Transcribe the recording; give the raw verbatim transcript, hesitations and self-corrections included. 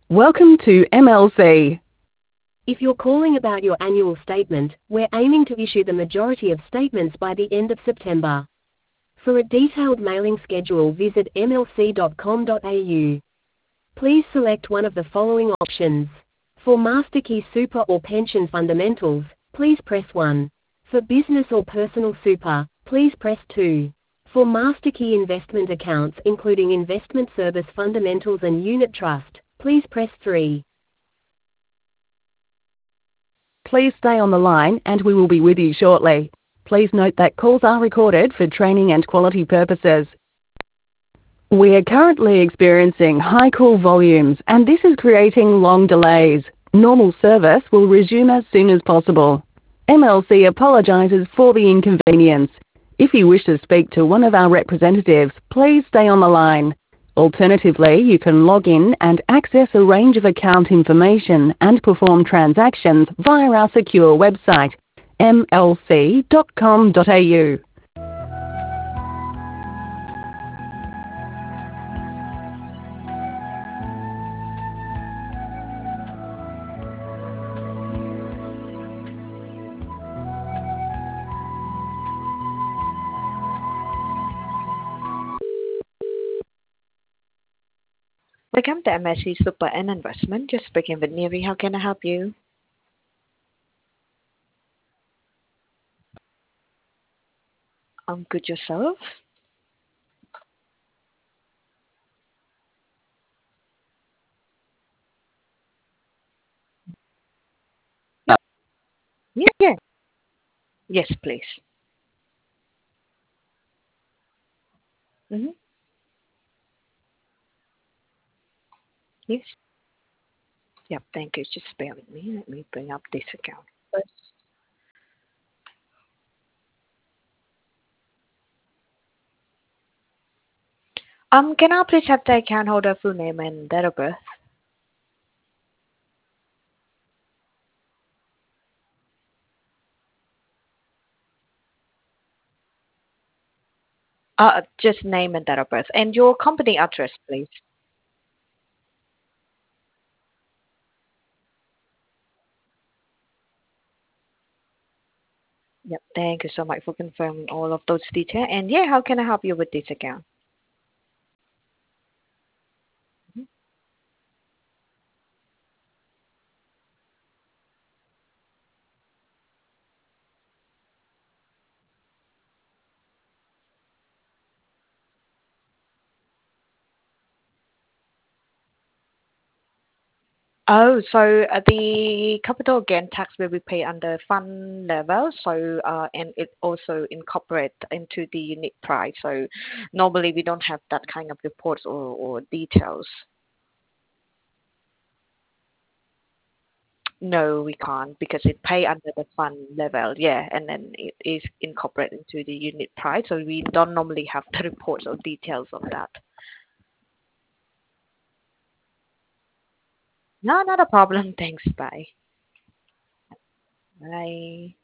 Welcome to M L C. If you're calling about your annual statement, we're aiming to issue the majority of statements by the end of September. For a detailed mailing schedule, visit m l c dot com dot a u. Please select one of the following options. For MasterKey Super or Pension Fundamentals, please press one. For Business or Personal Super, please press two. For MasterKey Investment Accounts including Investment Service Fundamentals and Unit Trust, please press three. Please stay on the line and we will be with you shortly. Please note that calls are recorded for training and quality purposes. We are currently experiencing high call volumes and this is creating long delays. Normal service will resume as soon as possible. M L C apologizes for the inconvenience. If you wish to speak to one of our representatives, please stay on the line. Alternatively, you can log in and access a range of account information and perform transactions via our secure website, m l c dot com dot a u. Welcome to M S C Super and Investment. Just speaking with Neri. How can I help you? Um, good yourself? Yeah, yeah. Yes, please. Mm-hmm. Yes. Yep, thank you. Just bear with me. Let me bring up this account first. Um, can I please have the account holder full name and date of birth? Uh, just name and date of birth. And your company address, please. Yep, thank you so much for confirming all of those details. And yeah, how can I help you with this account? Oh, so uh, the capital gain tax will be paid under fund level, so uh, and it also incorporate into the unit price. So normally we don't have that kind of reports or, or details. No, we can't because it pay under the fund level, yeah, and then it is incorporated into the unit price. So we don't normally have the reports or details of that. No, not a problem. Thanks. Bye. Bye.